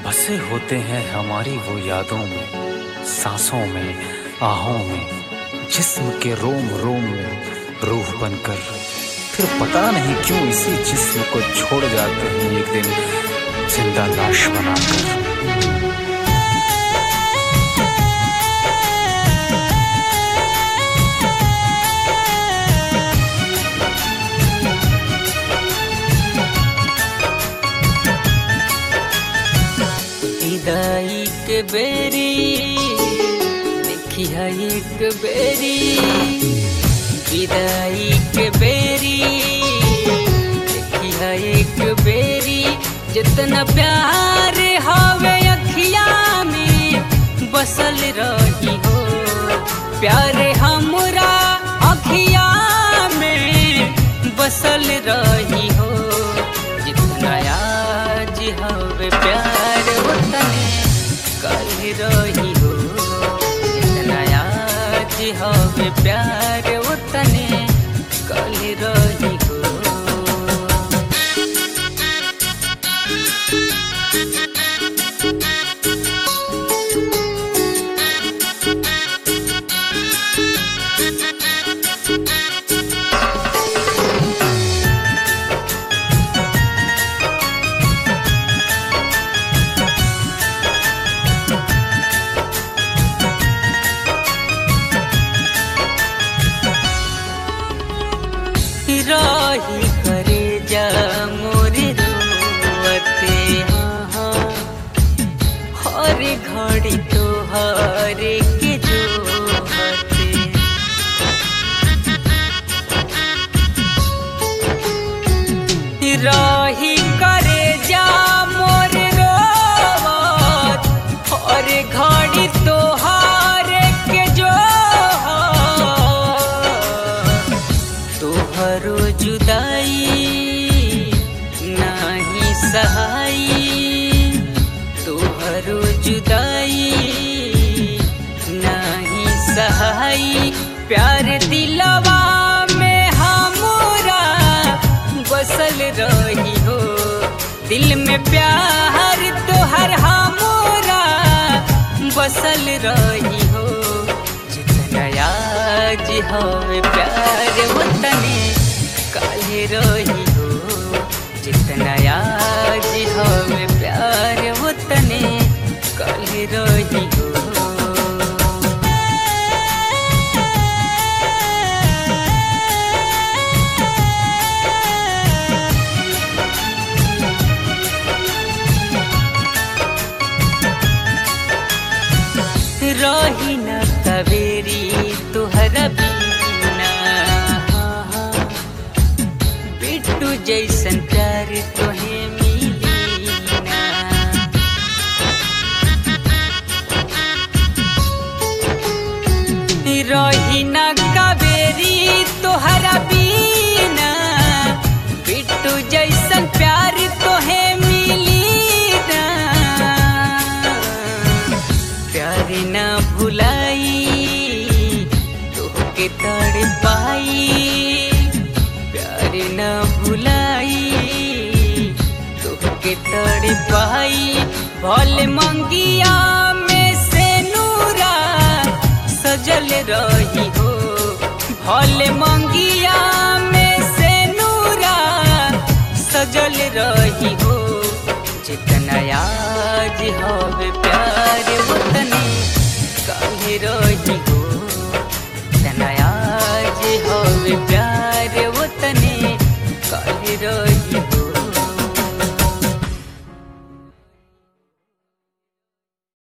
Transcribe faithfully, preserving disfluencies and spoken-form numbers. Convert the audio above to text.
बसे होते हैं हमारी वो यादों में, सांसों में, आहों में, जिस्म के रोम रोम में रूह बनकर। फिर पता नहीं क्यों इसी जिस्म को छोड़ जाते हैं एक दिन जिंदा लाश बनाकर। विदाई के बेरी देखी है एक बेरी, विदाई के बेरी देखी है एक बेरी। जितना प्यार हवे अखिया में बसल रही हो, प्यार हमरा अखिया में बसल रही हो। जितना आज हवे प्यार उतने कल रही हो, जितना आज हवे प्यार उतने कल रही हो। रही करे जा मोरे रोवते, हाँ हाँ हर घड़ी तो हर के जोहते। रही करे जा मोरे रोवत, हर घड़ी तो हर के जोहत। तोहरो जुदाई नहीं सहाई, तोहरो जुदाई नहीं सहाई। प्यार दिलवा में हमरा बसल रही हो, दिल में प्यार तोहर हमरा बसल रही हो। जितना आज हवे प्यार उतने कल रही हो, जितना आज हवे प्यार उतने कल रही हो। रही न कवेरी तुहरा बिना, बिट्टू जैसन प्यार तोहे मिली ना। रही न कवेरी तुहरा बिना, बिट्टू जैसन प्यार तोहे मिली ना। प्यार न भुलाई तोहके तड़ पाई, प्यार न भुलाई तोहके तड़ पाई। भले मंगिया में से नूरा सजल रही हो, भले मंगिया में से नूरा सजल रही हो। जितना आज हवे प्यार उतने कल रही हो, जितना आज हवे प्यार